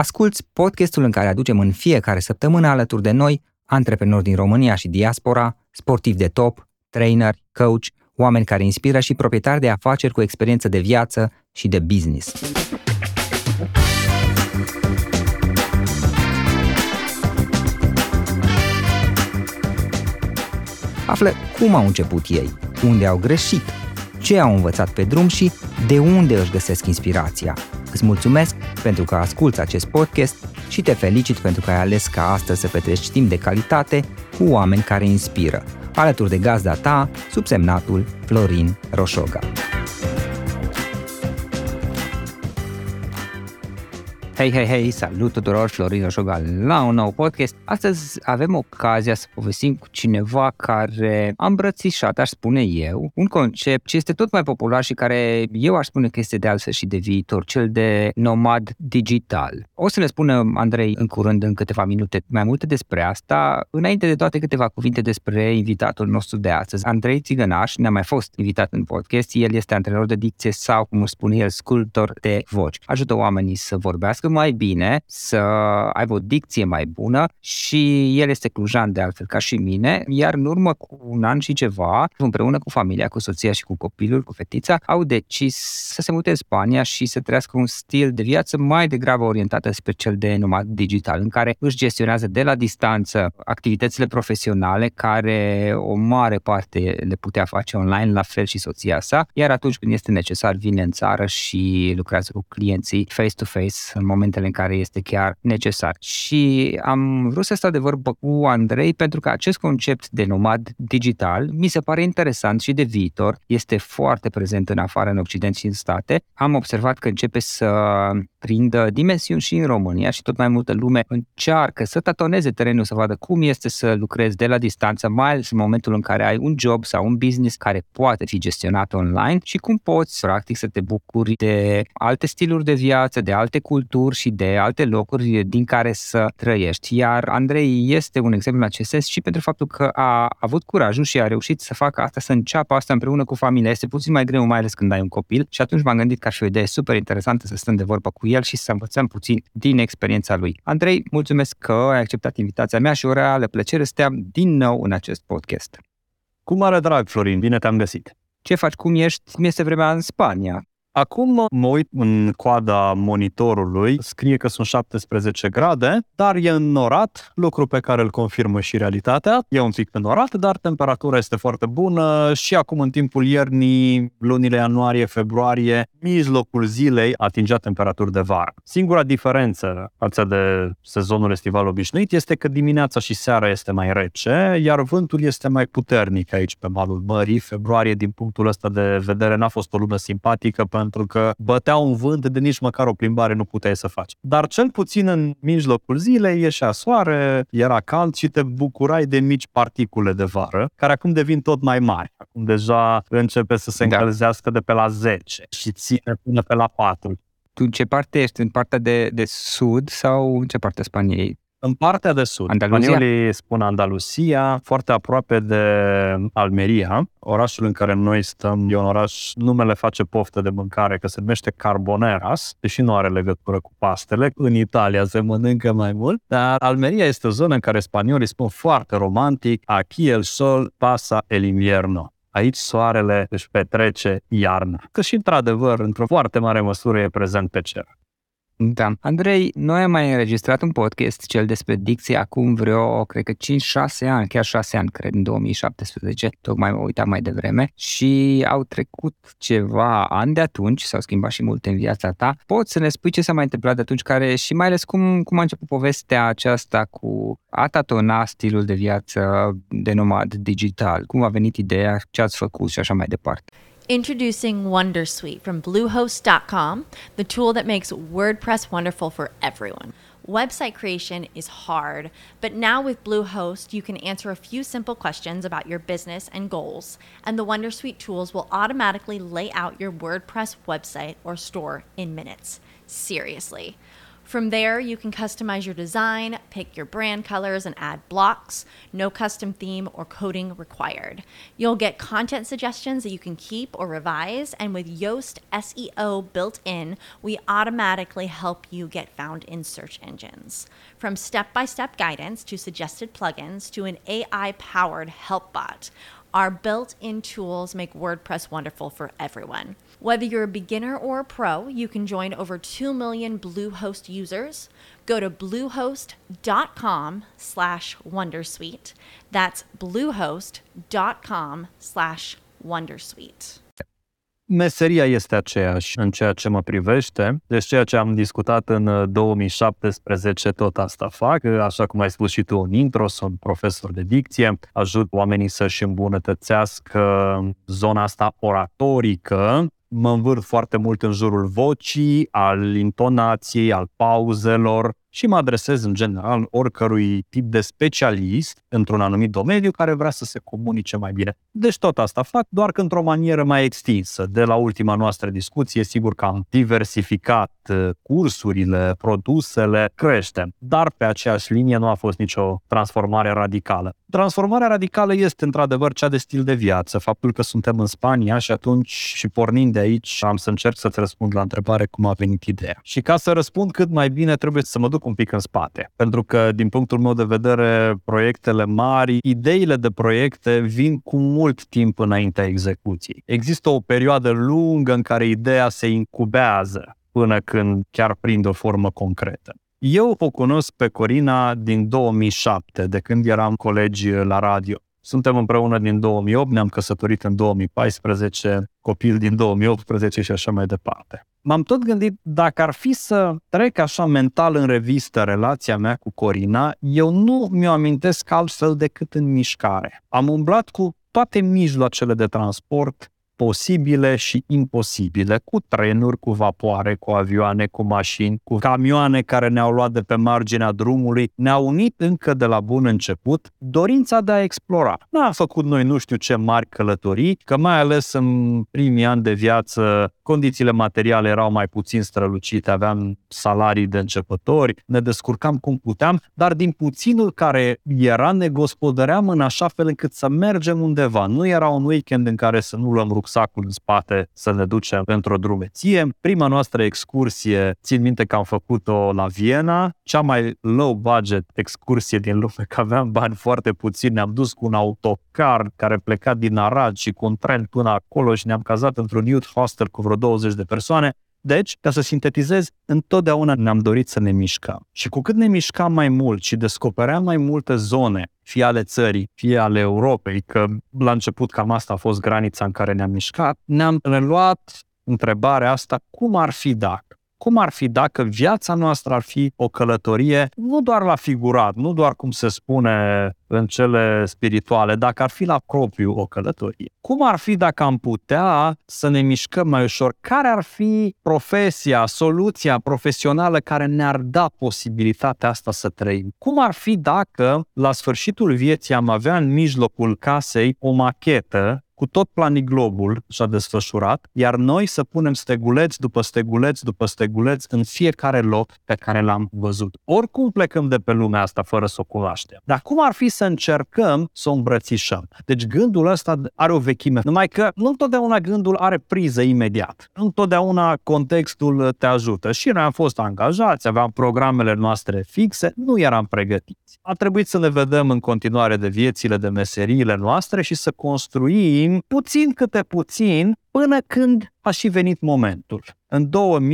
Asculți podcastul în care aducem în fiecare săptămână alături de noi antreprenori din România și diaspora, sportivi de top, trainer, coach, oameni care inspiră și proprietari de afaceri cu experiență de viață și de business. Află cum au început ei, unde au greșit, ce au învățat pe drum și de unde își găsesc inspirația. Îți mulțumesc pentru că asculți acest podcast și te felicit pentru că ai ales ca astăzi să petreci timp de calitate cu oameni care inspiră, alături de gazda ta, subsemnatul Florin Roșoga. Hei, salut tuturor, Florin Roșoga la un nou podcast. Astăzi avem ocazia să povestim cu cineva care a îmbrățișat, aș spune eu, un concept ce este tot mai popular și care eu aș spune că este de altfel și de viitor, cel de nomad digital. O să ne spună Andrei în curând, în câteva minute, mai multe despre asta. Înainte de toate, câteva cuvinte despre invitatul nostru de astăzi. Andrei Țigănaș ne-a mai fost invitat în podcast. El este antrenor de dicție sau, cum spune el, sculptor de voci. Ajută oamenii să vorbească mai bine, să aibă o dicție mai bună și el este clujan de altfel ca și mine, iar în urmă cu un an și ceva, împreună cu familia, cu soția și cu copilul, cu fetița, au decis să se mute în Spania și să trăiască un stil de viață mai degrabă orientată spre cel de nomad digital, în care își gestionează de la distanță activitățile profesionale, care o mare parte le putea face online, la fel și soția sa, iar atunci când este necesar vine în țară și lucrează cu clienții face-to-face în momentele în care este chiar necesar. Și am vrut să stau de vorbă cu Andrei pentru că acest concept de nomad digital mi se pare interesant și de viitor, este foarte prezent în afară, în Occident și în state. Am observat că începe să prindă dimensiuni și în România și tot mai multă lume încearcă să tatoneze terenul, să vadă cum este să lucrezi de la distanță, mai ales în momentul în care ai un job sau un business care poate fi gestionat online și cum poți, practic, să te bucuri de alte stiluri de viață, de alte culturi și de alte locuri din care să trăiești. Iar Andrei este un exemplu în acest sens și pentru faptul că a avut curajul și a reușit să facă asta, să înceapă asta împreună cu familia. Este puțin mai greu, mai ales când ai un copil, și atunci m-am gândit că ar fi o idee super interesantă să stăm de vorbă cu el și să învățăm puțin din experiența lui. Andrei, mulțumesc că ai acceptat invitația mea și o reală plăcere să te am din nou în acest podcast. Cu mare drag, Florin, bine te-am găsit. Ce faci? Cum ești? Cum este vremea în Spania? Acum mă uit în coada monitorului, scrie că sunt 17 grade, dar e înnorat, lucru pe care îl confirmă și realitatea. E un pic înnorat, dar temperatura este foarte bună și acum în timpul iernii, lunile ianuarie, februarie, mijlocul zilei atingea temperaturi de vară. Singura diferență față de sezonul estival obișnuit este că dimineața și seara este mai rece, iar vântul este mai puternic aici pe malul mării. Februarie, din punctul ăsta de vedere, n-a fost o lună simpatică, pentru că bătea un vânt de nici măcar o plimbare nu puteai să faci. Dar cel puțin în mijlocul zilei ieșea soare, era cald și te bucurai de mici particule de vară, care acum devin tot mai mari. Acum deja începe să se încălzească de pe la 10 și ține până pe la 4. Tu în ce parte ești? În partea de sud sau în ce parte a Spaniei? În partea de sud. Spaniolii spun Andalusia, foarte aproape de Almeria. Orașul în care noi stăm e un oraș, numele face poftă de mâncare, că se numește Carboneras, deși nu are legătură cu pastele. În Italia se mănâncă mai mult, dar Almeria este o zonă în care spaniolii spun foarte romantic: aquí el sol pasa el invierno. Aici soarele își petrece iarna. Că și într-adevăr, într-o foarte mare măsură, e prezent pe cer. Da. Andrei, noi am mai înregistrat un podcast, cel despre dicție, acum vreo, cred că 5-6 ani, chiar 6 ani, cred, în 2017, tocmai mă uitam mai devreme, și au trecut ceva ani de atunci, s-au schimbat și multe în viața ta. Poți să ne spui ce s-a mai întâmplat de atunci, care și mai ales cum a început povestea aceasta cu a tatona stilul de viață de nomad digital? Cum a venit ideea, ce ați făcut și așa mai departe? Introducing Wondersuite from Bluehost.com, the tool that makes WordPress wonderful for everyone. Website creation is hard, but now with Bluehost, you can answer a few simple questions about your business and goals, and the Wondersuite tools will automatically lay out your WordPress website or store in minutes. Seriously. From there, you can customize your design, pick your brand colors, and add blocks. No custom theme or coding required. You'll get content suggestions that you can keep or revise, and with Yoast SEO built in, we automatically help you get found in search engines. From step-by-step guidance to suggested plugins to an AI-powered help bot, our built-in tools make WordPress wonderful for everyone. Whether you're a beginner or a pro, you can join over 2 million Bluehost users. Go to bluehost.com/wondersuite. That's bluehost.com/wondersuite. Meseria este aceeași în ceea ce mă privește, deci ceea ce am discutat în 2017 tot asta fac, așa cum ai spus și tu în intro, sunt profesor de dicție, ajut oamenii să-și îmbunătățească zona asta oratorică, mă învârt foarte mult în jurul vocii, al intonației, al pauzelor și mă adresez în general oricărui tip de specialist într-un anumit domeniu care vrea să se comunice mai bine. Deci tot asta fac, doar că într-o manieră mai extinsă. De la ultima noastră discuție, sigur că am diversificat cursurile, produsele, creștem, dar pe aceeași linie nu a fost nicio transformare radicală. Transformarea radicală este într-adevăr cea de stil de viață, faptul că suntem în Spania și atunci, și pornind de aici, am să încerc să-ți răspund la întrebare cum a venit ideea. Și ca să răspund cât mai bine, trebuie să mă duc un pic în spate, pentru că, din punctul meu de vedere, proiectele mari, ideile de proiecte vin cu mult timp înaintea execuției. Există o perioadă lungă în care ideea se incubează până când chiar prinde o formă concretă. Eu o cunosc pe Corina din 2007, de când eram colegi la radio. Suntem împreună din 2008, ne-am căsătorit în 2014, copil din 2018 și așa mai departe. M-am tot gândit, dacă ar fi să trec așa mental în revistă relația mea cu Corina, eu nu mi-o amintesc altfel decât în mișcare. Am umblat cu toate mijloacele de transport posibile și imposibile, cu trenuri, cu vapoare, cu avioane, cu mașini, cu camioane care ne-au luat de pe marginea drumului, ne-au unit încă de la bun început dorința de a explora. N-am făcut noi nu știu ce mari călătorii, că mai ales în primii ani de viață condițiile materiale erau mai puțin strălucite, aveam salarii de începători, ne descurcam cum puteam, dar din puținul care era ne gospodăream în așa fel încât să mergem undeva. Nu era un weekend în care să nu luăm rucsacul în spate să ne ducem într-o drumeție. Prima noastră excursie, țin minte că am făcut-o la Viena, cea mai low budget excursie din lume, că aveam bani foarte puțini, ne-am dus cu un autocar care pleca din Arad și cu un tren până acolo și ne-am cazat într-un youth hostel cu vreo 20 de persoane. Deci, ca să sintetizez, întotdeauna ne-am dorit să ne mișcăm. Și cu cât ne mișcam mai mult și descopeream mai multe zone, fie ale țării, fie ale Europei, că la început cam asta a fost granița în care ne-am mișcat, ne-am reluat întrebarea asta, cum ar fi dacă? Cum ar fi dacă viața noastră ar fi o călătorie, nu doar la figurat, nu doar cum se spune în cele spirituale, dacă ar fi la propriu o călătorie? Cum ar fi dacă am putea să ne mișcăm mai ușor? Care ar fi profesia, soluția profesională care ne-ar da posibilitatea asta să trăim? Cum ar fi dacă la sfârșitul vieții am avea în mijlocul casei o machetă cu tot planiglobul și-a desfășurat, iar noi să punem steguleț după steguleț după steguleț în fiecare loc pe care l-am văzut. Oricum plecăm de pe lumea asta fără să o cunoaștem. Dar cum ar fi să încercăm să o îmbrățișăm? Deci gândul ăsta are o vechime, numai că nu întotdeauna gândul are priză imediat. Nu întotdeauna contextul te ajută. Și noi am fost angajați, aveam programele noastre fixe, nu eram pregătiți. A trebuit să ne vedem în continuare de viețile, de meseriile noastre și să construim puțin câte puțin până când a și venit momentul. În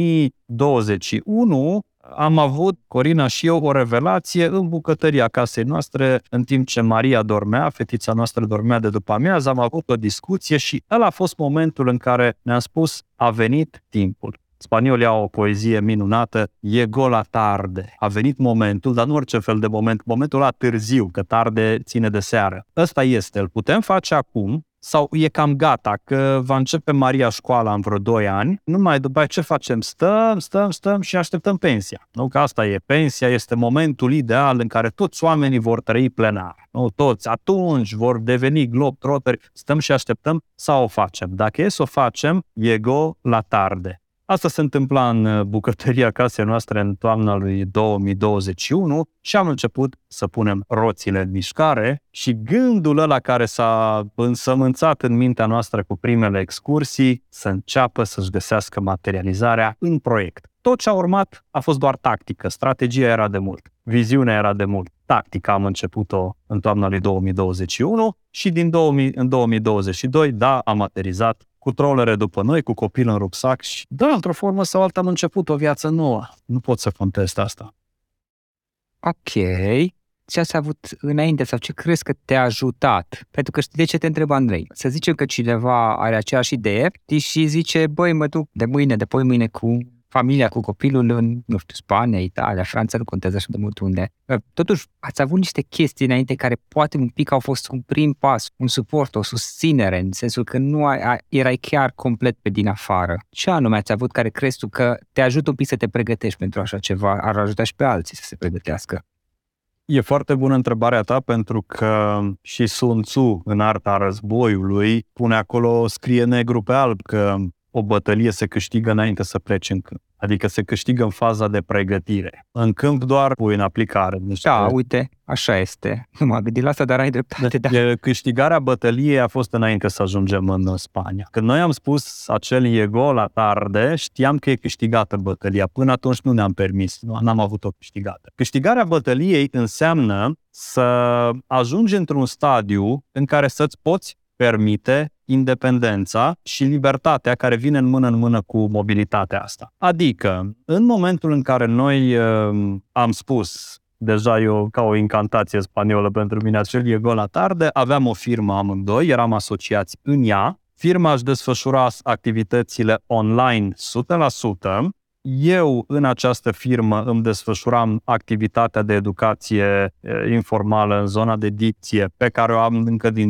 2021 am avut, Corina și eu, o revelație în bucătăria casei noastre, în timp ce Maria dormea, fetița noastră dormea de după amiază, am avut o discuție și ăla a fost momentul în care ne-am spus, a venit timpul. Spaniolii au o poezie minunată, llegó la tarde. A venit momentul, dar nu orice fel de moment, momentul ăla târziu, că tarde ține de seară. Ăsta este, îl putem face acum sau e cam gata, că va începe Maria școala în vreo 2 ani, numai după ce facem? Stăm și așteptăm pensia. Nu? Că asta e, pensia este momentul ideal în care toți oamenii vor trăi plenar. Nu? Toți atunci vor deveni globetrotteri, stăm și așteptăm sau o facem. Dacă e să o facem, llegó la tarde. Asta se întâmpla în bucătăria casei noastre în toamna lui 2021 și am început să punem roțile în mișcare și gândul ăla care s-a însămânțat în mintea noastră cu primele excursii să înceapă să-și găsească materializarea în proiect. Tot ce a urmat a fost doar tactică, strategia era de mult, viziunea era de mult. Tactica am început-o în toamna lui 2021 și în 2022, da, am aterizat cu trollere după noi, cu copil în rucsac și, da, într-o formă sau alta am început o viață nouă. Nu pot să contest asta. Ok. Ce ați avut înainte sau ce crezi că te-a ajutat? Pentru că știi de ce te întreb, Andrei? Să zicem că cineva are aceeași idee și zice, băi, mă duc de mâine, de poi mâine cu familia, cu copilul în, nu știu, Spania, Italia, Franța, nu contează așa de mult unde. Totuși, ați avut niște chestii înainte care poate un pic au fost un prim pas, un suport, o susținere, în sensul că nu erai chiar complet pe din afară. Ce anume ați avut care crezi tu că te ajută un pic să te pregătești pentru așa ceva, ar ajuta și pe alții să se pregătească? E foarte bună întrebarea ta pentru că și Sun Tzu în Arta Războiului pune acolo, scrie negru pe alb că o bătălie se câștigă înainte să pleci în câmp. Adică se câștigă în faza de pregătire. În câmp doar pui în aplicare. Da, uite, așa este. Nu m-am gândit la asta, dar ai dreptate. Da. Câștigarea bătăliei a fost înainte să ajungem în Spania. Când noi am spus acel Llegó la tarde, știam că e câștigată bătălia. Până atunci nu ne-am permis, n-am avut-o câștigată. Câștigarea bătăliei înseamnă să ajungi într-un stadiu în care să-ți poți permite independența și libertatea care vine în mână cu mobilitatea asta. Adică, în momentul în care noi am spus, deja eu ca o incantație spaniolă pentru mine, acel Llegó la tarde, aveam o firmă amândoi, eram asociați în ea, firma își desfășura activitățile online 100%, eu în această firmă îmi desfășuram activitatea de educație informală în zona de dicție pe care o am încă din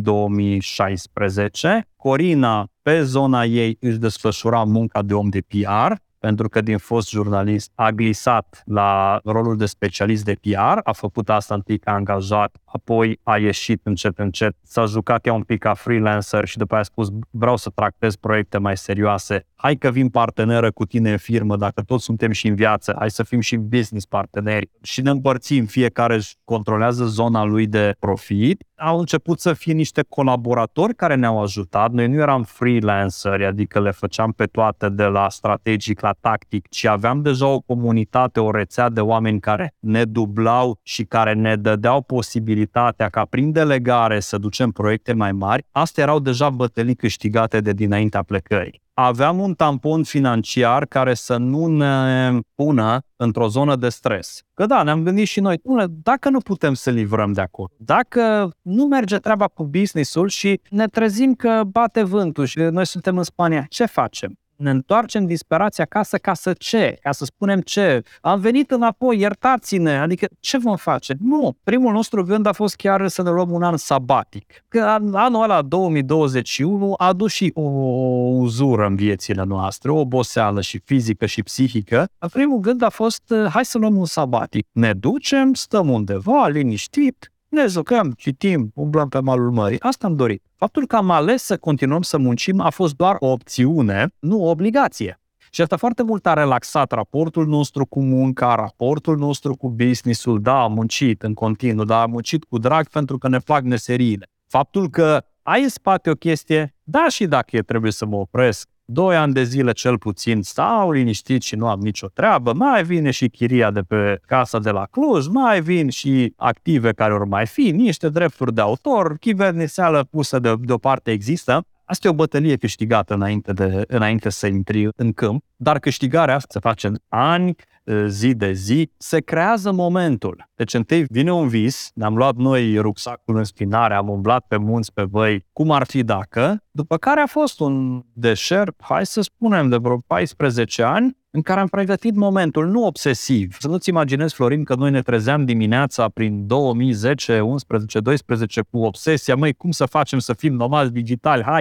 2016. Corina, pe zona ei, își desfășura munca de om de PR, pentru că din fost jurnalist a glisat la rolul de specialist de PR, a făcut asta întâi ca angajat, apoi a ieșit încet, s-a jucat ea un pic ca freelancer și după aia a spus vreau să tractez proiecte mai serioase, hai că vin parteneră cu tine în firmă, dacă toți suntem și în viață, hai să fim și business parteneri și ne împărțim, fiecare își controlează zona lui de profit. Au început să fie niște colaboratori care ne-au ajutat, noi nu eram freelanceri, adică le făceam pe toate de la strategic la tactic, ci aveam deja o comunitate, o rețea de oameni care ne dublau și care ne dădeau posibilitatea ca prin delegare să ducem proiecte mai mari. Astea erau deja bătălii câștigate de dinaintea plecării. Aveam un tampon financiar care să nu ne pună într-o zonă de stres. Că da, ne-am gândit și noi, dacă nu putem să livrăm de acolo, dacă nu merge treaba cu business-ul și ne trezim că bate vântul și noi suntem în Spania, ce facem? Ne întoarcem disperați acasă ca să ce? Ca să spunem ce? Am venit înapoi, iertați-ne, adică ce vom face? Nu, primul nostru gând a fost chiar să ne luăm un an sabatic. Că anul ăla 2021 a adus și o uzură în viețile noastre, o oboseală și fizică și psihică. Primul gând a fost, hai să luăm un sabatic. Ne ducem, stăm undeva, liniștit, ne jucăm, citim, umblăm pe malul mării. Asta am dorit. Faptul că am ales să continuăm să muncim a fost doar o opțiune, nu o obligație. Și asta foarte mult a relaxat raportul nostru cu munca, raportul nostru cu business-ul. Da, am muncit în continuu, dar am muncit cu drag pentru că ne plac meseriile. Faptul că ai în spate o chestie, da, și dacă trebuie să mă opresc, 2 ani de zile cel puțin stau liniștit și nu am nicio treabă, mai vine și chiria de pe casa de la Cluj, mai vin și active care ori mai fi, niște drepturi de autor, chiverniseală pusă deoparte există. Asta e o bătălie câștigată înainte să intri în câmp, dar câștigarea asta se face în ani, zi de zi, se creează momentul. Deci întâi vine un vis, ne-am luat noi rucsacul în spinare, am umblat pe munți, pe văi, cum ar fi dacă, după care a fost un deșert, hai să spunem, de vreo 14 ani, în care am pregătit momentul, nu obsesiv. Să nu-ți imaginezi, Florin, că noi ne trezeam dimineața prin 2010, 11, 12 cu obsesia, măi, cum să facem să fim nomazi digitali, hai,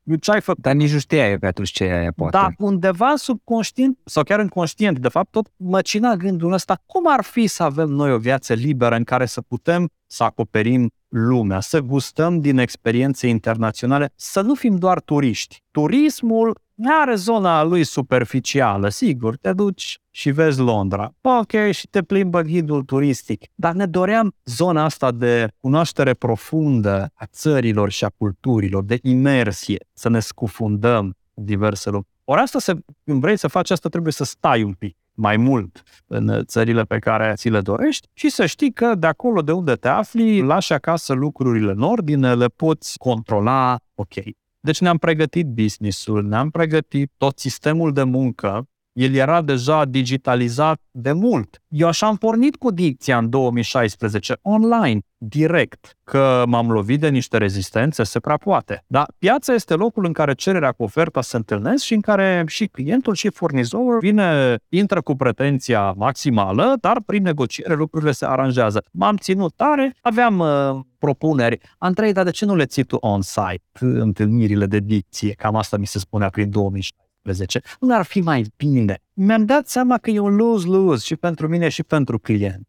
ce ai făcut? Dar nici nu știai pe atunci ce e aia, poate. Da, undeva subconștient sau chiar inconștient, de fapt, tot măcina gândul ăsta, cum ar fi să avem noi o viață liberă în care să putem să acoperim lumea, să gustăm din experiențe internaționale, să nu fim doar turiști. Turismul are zona lui superficială, sigur, te duci și vezi Londra, ok, și te plimbă ghidul turistic, dar ne doream zona asta de cunoaștere profundă a țărilor și a culturilor, de imersie, să ne scufundăm diverse lucruri. Ori asta, când vrei să faci asta, trebuie să stai un pic mai mult în țările pe care ți le dorești și să știi că de acolo de unde te afli, lași acasă lucrurile în ordine, le poți controla, ok. Deci ne-am pregătit business-ul, ne-am pregătit tot sistemul de muncă, el era deja digitalizat de mult. Eu așa am pornit cu Dicția în 2016, online, direct, că m-am lovit de niște rezistențe, se prea poate. Dar piața este locul în care cererea cu oferta se întâlnesc și în care și clientul și furnizorul intră cu pretenția maximală, dar prin negociere lucrurile se aranjează. M-am ținut tare, aveam propuneri. Andrei, dar de ce nu le ții tu on-site, întâlnirile de dicție? Cam asta mi se spunea prin 2016. Nu ar fi mai bine. Mi-am dat seama că e un lose-lose și pentru mine și pentru client.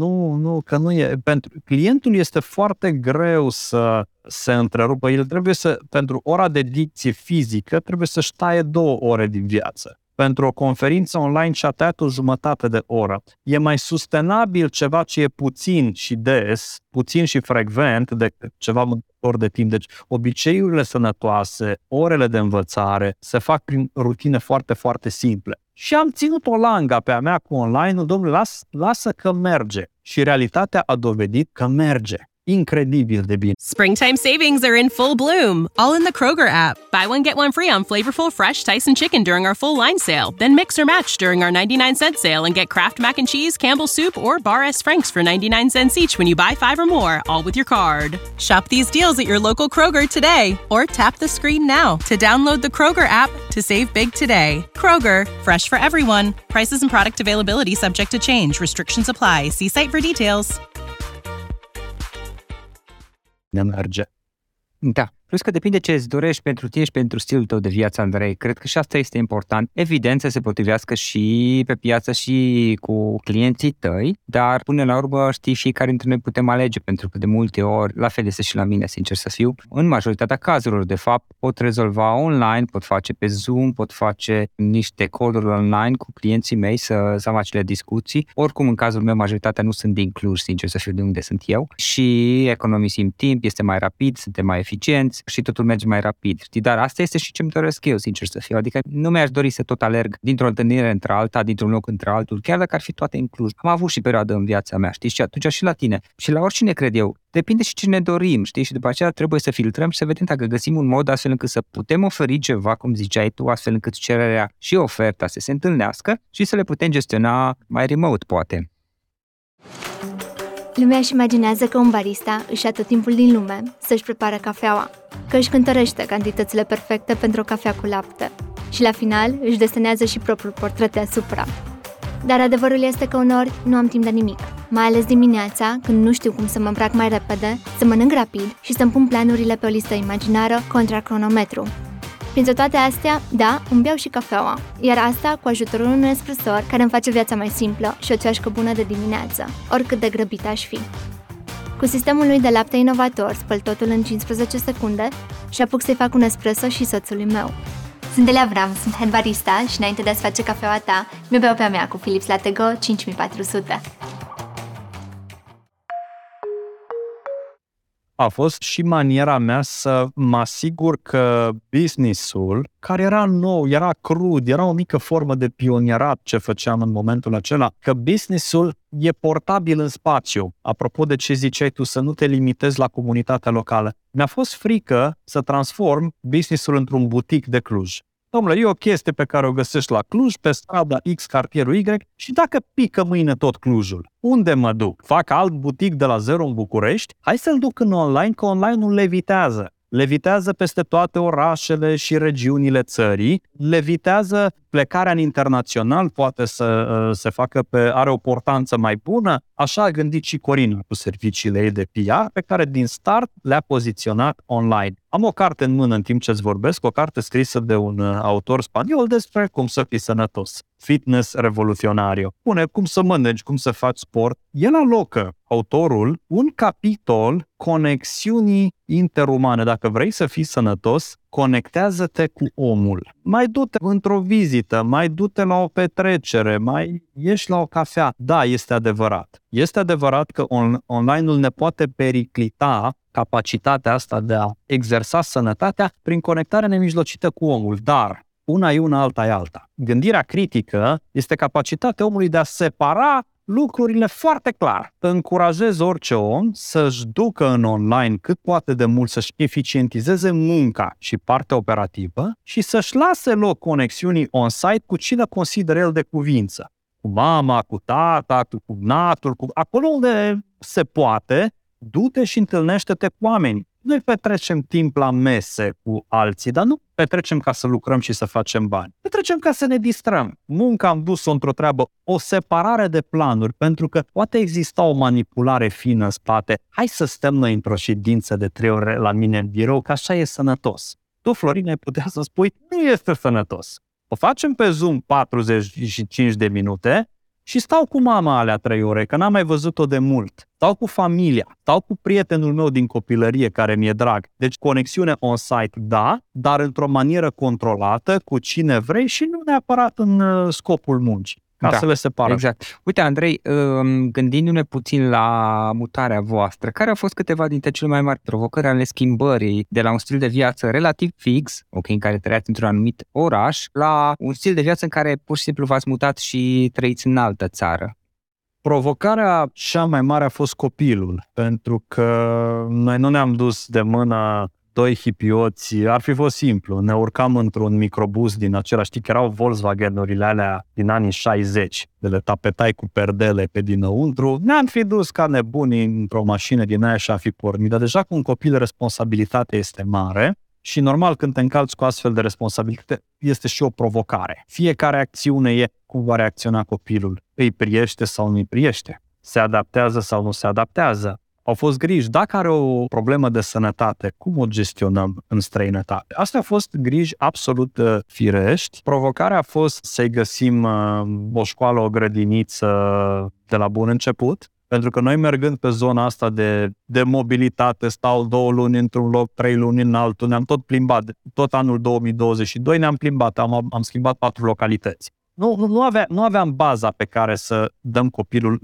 Nu, că nu e. Pentru clientul este foarte greu să se întrerupă. El trebuie pentru ora de dicție fizică, trebuie să-și taie 2 ore din viață. Pentru o conferință online și-a tăiat o jumătate de oră. E mai sustenabil ceva ce e puțin și des, puțin și frecvent, decât ceva mâncător de timp. Deci obiceiurile sănătoase, orele de învățare se fac prin rutine foarte, foarte simple. Și am ținut o langa pe a mea cu online-ul, domnule, lasă că merge. Și realitatea a dovedit că merge. Incredibil de bine. Springtime savings are in full bloom, all in the Kroger app. Buy one, get one free on flavorful, fresh Tyson chicken during our full line sale. Then mix or match during our 99-cent sale and get Kraft Mac and Cheese, Campbell's Soup, or Bar S. Franks for 99 cents each when you buy 5 or more, all with your card. Shop these deals at your local Kroger today, or tap the screen now to download the Kroger app to save big today. Kroger, fresh for everyone. Prices and product availability subject to change. Restrictions apply. See site for details. Ne merge. Da. Plus că depinde ce îți dorești pentru tine și pentru stilul tău de viață, Andrei. Cred că și asta este important. Evident, să se potrivească și pe piață și cu clienții tăi, dar până la urmă, știi, fiecare dintre noi putem alege, pentru că de multe ori, la fel este și la mine, sincer să fiu, în majoritatea cazurilor, de fapt, pot rezolva online, pot face pe Zoom, pot face niște call-uri online cu clienții mei să am acele discuții. Oricum, în cazul meu, majoritatea nu sunt din Cluj, sincer să fiu, de unde sunt eu, și economisim timp, este mai rapid, suntem mai eficienți și totul merge mai rapid, știi? Dar asta este și ce-mi doresc eu, sincer să fiu. Adică nu mi-aș dori să tot alerg dintr-o întâlnire într-alta, dintr-un loc într-altul, chiar dacă ar fi toate în Cluj. Am avut și perioadă în viața mea, știi? Și atunci și la tine. Și la oricine, cred eu. Depinde și ce ne dorim, știi? Și după aceea trebuie să filtrăm și să vedem dacă găsim un mod astfel încât să putem oferi ceva, cum ziceai tu, astfel încât cererea și oferta să se întâlnească și să le putem gestiona mai remote, poate. Lumea își imaginează că un barista își ia tot timpul din lume să-și prepare cafeaua, că își cântărește cantitățile perfecte pentru o cafea cu lapte și la final își desenează și propriul portret deasupra. Dar adevărul este că uneori nu am timp de nimic, mai ales dimineața, când nu știu cum să mă îmbrac mai repede, să mănânc rapid și să-mi pun planurile pe o listă imaginară contra cronometru. Printre toate astea, da, îmi beau și cafeaua, iar asta cu ajutorul unui espresor care îmi face viața mai simplă și o ceașcă bună de dimineață, oricât de grăbit aș fi. Cu sistemul lui de lapte inovator spăl totul în 15 secunde și apuc să-i fac un espresso și soțului meu. Sunt Delia Avram, sunt head barista și înainte de a-ți face cafeaua ta, mi-o beau pe a mea cu Philips Latte Go 5400. A fost și maniera mea să mă asigur că business-ul, care era nou, era crud, era o mică formă de pionierat ce făceam în momentul acela, că business-ul e portabil în spațiu. Apropo de ce ziceai tu, să nu te limitezi la comunitatea locală. Mi-a fost frică să transform business-ul într-un butic de Cluj. Dom'le, e o chestie pe care o găsești la Cluj, pe strada X, cartierul Y, și dacă pică mâine tot Clujul, unde mă duc? Fac alt butic de la zero în București? Hai să-l duc în online, că online-ul levitează. levitează peste toate orașele și regiunile țării, levitează plecarea în internațional, poate să se facă are o portanță mai bună. Așa a gândit și Corina cu serviciile ei de PR, pe care din start le-a poziționat online. Am o carte în mână în timp ce îți vorbesc, o carte scrisă de un autor spaniol despre cum să fii sănătos. Fitness Revoluționario. Pune cum să mănânci, cum să faci sport. El alocă, autorul, un capitol conexiunii interumane. Dacă vrei să fii sănătos, conectează-te cu omul. Mai du-te într-o vizită, mai du-te la o petrecere, mai ieși la o cafea. Da, este adevărat. Este adevărat că online-ul ne poate periclita capacitatea asta de a exersa sănătatea prin conectare nemijlocită cu omul, dar una e una, alta e alta. Gândirea critică este capacitatea omului de a separa lucrurile foarte clar. Încurajez orice om să-și ducă în online cât poate de mult, să-și eficientizeze munca și partea operativă și să-și lase loc conexiunii on-site cu cine consideră el de cuvință. Cu mama, cu tata, cu cumnatul, acolo unde se poate, du-te și întâlnește-te cu oameni. Noi petrecem timp la mese cu alții, dar nu petrecem ca să lucrăm și să facem bani. Petrecem ca să ne distrăm. Munca am dus-o într-o treabă, o separare de planuri, pentru că poate exista o manipulare fină în spate. Hai să stăm noi într-o ședință de 3 ore la mine în birou, că așa e sănătos. Tu, Florin, ai putea să spui, nu este sănătos. O facem pe Zoom 45 de minute și stau cu mama alea 3 ore, că n-am mai văzut-o de mult. Stau cu familia, stau cu prietenul meu din copilărie care mi-e drag. Deci conexiune on-site, da, dar într-o manieră controlată, cu cine vrei și nu neapărat în scopul muncii. Ca să le separăm. Exact. Uite, Andrei, gândindu-ne puțin la mutarea voastră, care au fost câteva dintre cele mai mari provocări ale schimbării de la un stil de viață relativ fix, în care trăiați într-un anumit oraș, la un stil de viață în care pur și simplu v-ați mutat și trăiți în altă țară? Provocarea cea mai mare a fost copilul, pentru că noi nu ne-am dus de mână doi hipioți, ar fi fost simplu. Ne urcam într-un microbus din acela, știi că erau Volkswagen-urile alea din anii 60, de le tapetai cu perdele pe dinăuntru. Ne-am fi dus ca nebuni într-o mașină din aia și am fi pornit. Dar deja cu un copil responsabilitatea este mare și normal când te încalci cu astfel de responsabilitate este și o provocare. Fiecare acțiune e cum va reacționa copilul. Îi priește sau nu îi priește? Se adaptează sau nu se adaptează? Au fost griji. Dacă are o problemă de sănătate, cum o gestionăm în străinătate? Astea au fost griji absolut firești. Provocarea a fost să-i găsim o școală, o grădiniță de la bun început, pentru că noi mergând pe zona asta de mobilitate, stau 2 luni într-un loc, 3 luni în altul, ne-am tot plimbat. Tot anul 2022 ne-am plimbat, am schimbat 4 localități. Nu aveam baza pe care să dăm copilul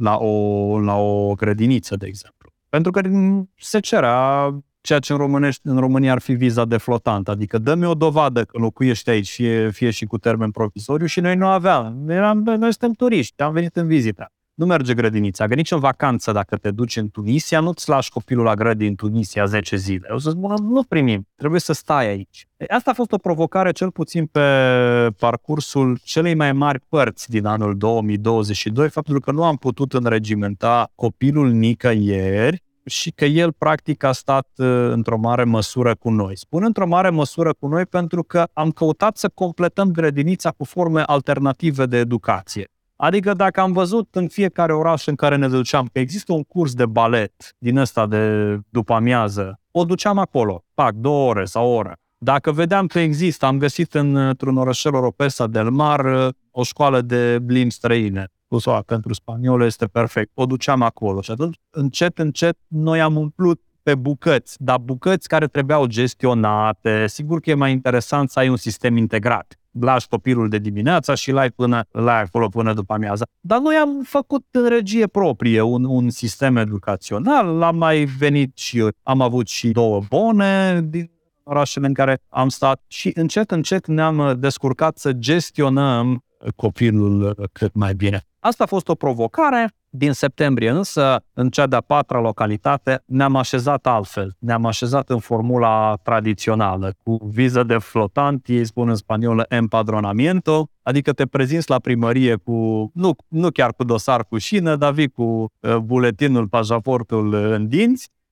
la o grădiniță, de exemplu. Pentru că se cerea ceea ce în România ar fi viza de flotant, adică dă-mi o dovadă că locuiești aici, fie și cu termen provizoriu, și noi nu aveam. Noi suntem turiști, am venit în vizită. Nu merge grădinița, că nici în vacanță dacă te duci în Tunisia, nu-ți lași copilul la grădini în Tunisia 10 zile. O să spună, nu primim, trebuie să stai aici. Asta a fost o provocare cel puțin pe parcursul celei mai mari părți din anul 2022, faptul că nu am putut înregimenta copilul nicăieri și că el practic a stat într-o mare măsură cu noi. Spun într-o mare măsură cu noi pentru că am căutat să completăm grădinița cu forme alternative de educație. Adică dacă am văzut în fiecare oraș în care ne duceam că există un curs de balet din ăsta de după amiază, o duceam acolo, 2 ore sau o oră. Dacă vedeam că există, am găsit într-un orășel Oropesa del Mar o școală de limbi străine. Pentru spaniolă este perfect. O duceam acolo și atunci, încet, noi am umplut pe bucăți, dar bucăți care trebuiau gestionate. Sigur că e mai interesant să ai un sistem integrat. Lași copilul de dimineața și l-ai acolo până după amiază. Dar noi am făcut în regie proprie un sistem educațional, am mai venit și am avut și 2 bone din orașele în care am stat și încet ne-am descurcat să gestionăm copilul cât mai bine. Asta a fost o provocare. Din septembrie însă, în cea de-a 4-a localitate, ne-am așezat altfel. Ne-am așezat în formula tradițională, cu viză de flotant, ei spun în spaniolă empadronamiento, adică te prezinți la primărie cu, nu chiar cu dosar cu șină, dar vii cu buletinul, pașaportul în dinți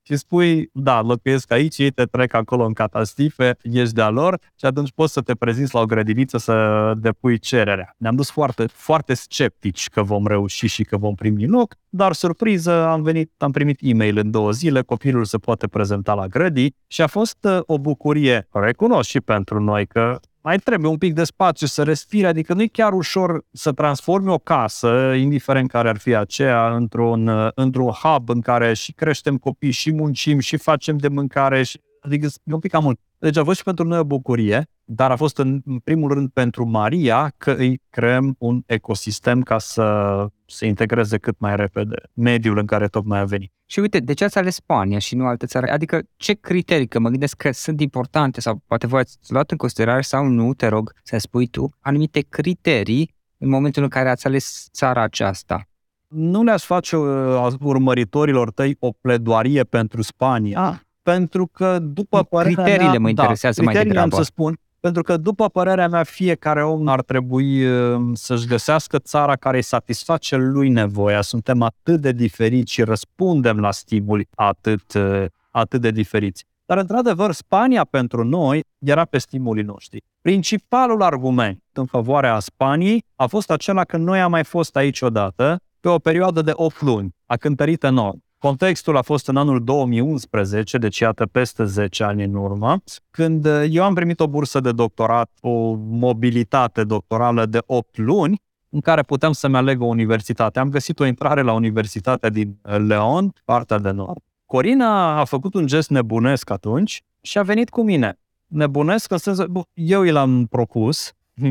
și spui, da, locuiesc aici, ei te trec acolo în catastife, ești de-a lor și atunci poți să te prezinți la o grădiniță să depui cererea. Ne-am dus foarte, foarte sceptici că vom reuși și că vom primi loc, dar surpriză, am primit e-mail în 2 zile, copilul se poate prezenta la grădii și a fost o bucurie, recunosc și pentru noi că mai trebuie un pic de spațiu să respire, adică nu e chiar ușor să transformi o casă, indiferent care ar fi aceea, într-un hub în care și creștem copii, și muncim, și facem de mâncare, adică e un pic cam mult. Deci a fost și pentru noi o bucurie, dar a fost în primul rând pentru Maria că îi creăm un ecosistem ca să se integreze cât mai repede mediul în care tocmai a venit. Și uite, de ce ați ales Spania și nu alte țări? Adică ce criterii, că mă gândesc că sunt importante sau poate voi ați luat în considerare sau nu, te rog să spui tu, anumite criterii în momentul în care ați ales țara aceasta? Nu le-aș face urmăritorilor tăi o pledoarie pentru Spania, pentru că după părerea criteriile mea, mă interesează mai degrabă. Am să spun, pentru că după părerea mea fiecare om ar trebui să-și găsească țara care îi satisface lui nevoia. Suntem atât de diferiți și răspundem la stimuli atât de diferiți. Dar într-adevăr Spania pentru noi era pe stimulii noștri. Principalul argument în favoarea Spaniei a fost acela că noi am mai fost aici odată pe o perioadă de 8 luni, a cântărit enorm. Contextul a fost în anul 2011, deci iată peste 10 ani în urmă, când eu am primit o bursă de doctorat, o mobilitate doctorală de 8 luni, în care puteam să-mi aleg o universitate. Am găsit o intrare la Universitatea din León, partea de nord. Corina a făcut un gest nebunesc atunci și a venit cu mine. Nebunesc în sensul, eu i l-am propus,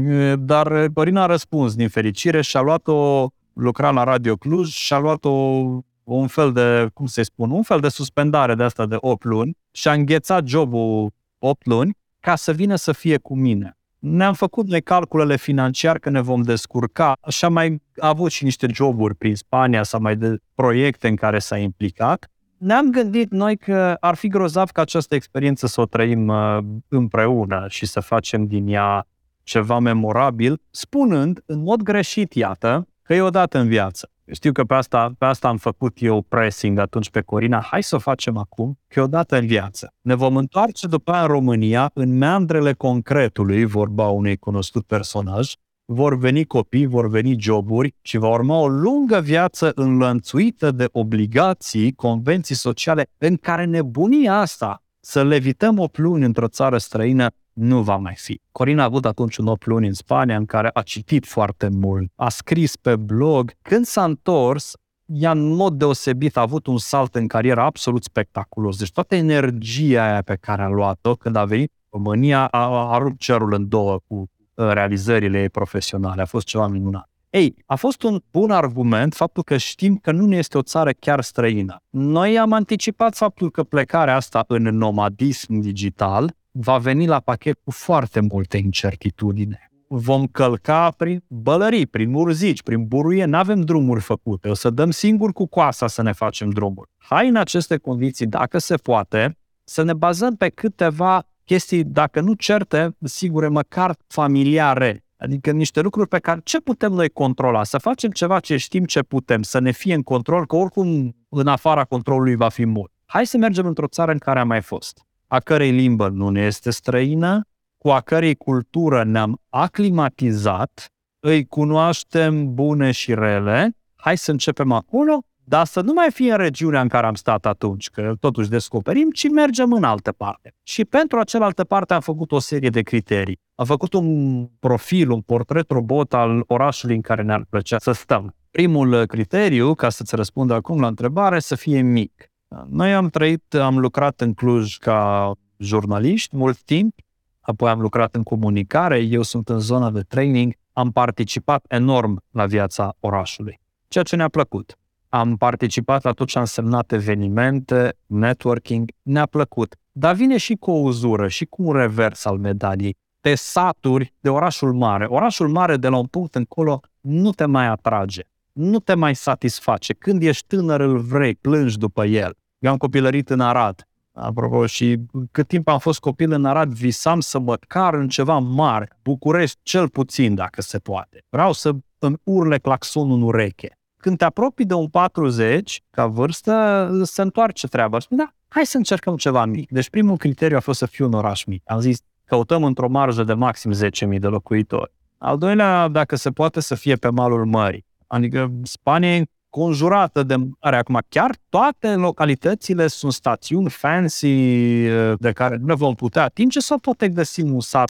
dar Corina a răspuns din fericire și a luat-o, lucra la Radio Cluj și a luat-o un fel de, un fel de suspendare de asta de 8 luni și a înghețat jobul 8 luni ca să vină să fie cu mine. Ne-am făcut noi calculele financiare că ne vom descurca și am mai avut și niște joburi prin Spania sau mai de proiecte în care s-a implicat. Ne-am gândit noi că ar fi grozav ca această experiență să o trăim împreună și să facem din ea ceva memorabil, spunând în mod greșit, iată, că e odată în viață. Știu că pe asta am făcut eu pressing atunci pe Corina. Hai să o facem acum, că e odată în viață. Ne vom întoarce după aia în România, în meandrele concretului, vorba unui cunoscut personaj, vor veni copii, vor veni joburi și va urma o lungă viață înlănțuită de obligații, convenții sociale, în care nebunia asta, să levităm 8 luni într-o țară străină, nu va mai fi. Corina a avut atunci un 8 luni în Spania în care a citit foarte mult, a scris pe blog. Când s-a întors, ea în mod deosebit a avut un salt în carieră absolut spectaculos. Deci toată energia aia pe care a luat-o când a venit în România a rupt cerul în două cu realizările ei profesionale. A fost ceva minunat. Ei, a fost un bun argument faptul că știm că nu ne este o țară chiar străină. Noi am anticipat faptul că plecarea asta în nomadism digital va veni la pachet cu foarte multe incertitudine. Vom călca prin bălării, prin murzici, prin buruie, n-avem drumuri făcute. O să dăm singur cu coasa să ne facem drumuri. Hai în aceste condiții, dacă se poate, să ne bazăm pe câteva chestii, dacă nu certe, sigure, măcar familiare. Adică niște lucruri pe care ce putem noi controla? Să facem ceva ce știm ce putem, să ne fie în control, că oricum în afara controlului va fi mult. Hai să mergem într-o țară în care am mai fost, a cărei limbă nu ne este străină, cu a cărei cultură ne-am aclimatizat, îi cunoaștem bune și rele, hai să începem acolo, dar să nu mai fie în regiunea în care am stat atunci, că totuși descoperim, ci mergem în altă parte. Și pentru aceelaltă parte am făcut o serie de criterii. Am făcut un profil, un portret robot al orașului în care ne-ar plăcea să stăm. Primul criteriu, ca să-ți răspund acum la întrebare, să fie mic. Noi am lucrat în Cluj ca jurnaliști mult timp, apoi am lucrat în comunicare, eu sunt în zona de training, am participat enorm la viața orașului, ceea ce ne-a plăcut. Am participat la tot ce a însemnat evenimente, networking, ne-a plăcut. Dar vine și cu o uzură și cu un revers al medaliei. Te saturi de orașul mare. Orașul mare de la un punct încolo nu te mai atrage, nu te mai satisface. Când ești tânăr îl vrei, plângi după el. Eu am copilărit în Arad. Apropo, și cât timp am fost copil în Arad, visam să măcar în ceva mare, București cel puțin dacă se poate. Vreau să îmi urle claxonul în ureche. Când te apropii de un 40 ca vârstă, se întoarce treaba. Spune, da, hai să încercăm ceva mic. Deci primul criteriu a fost să fiu un oraș mic. Am zis, căutăm într-o marjă de maxim 10.000 de locuitori. Al doilea, dacă se poate, să fie pe malul mării. Adică Spania e conjurată de mare. Acum chiar toate localitățile sunt stațiuni fancy de care nu vom putea atinge sau poate găsim un sat.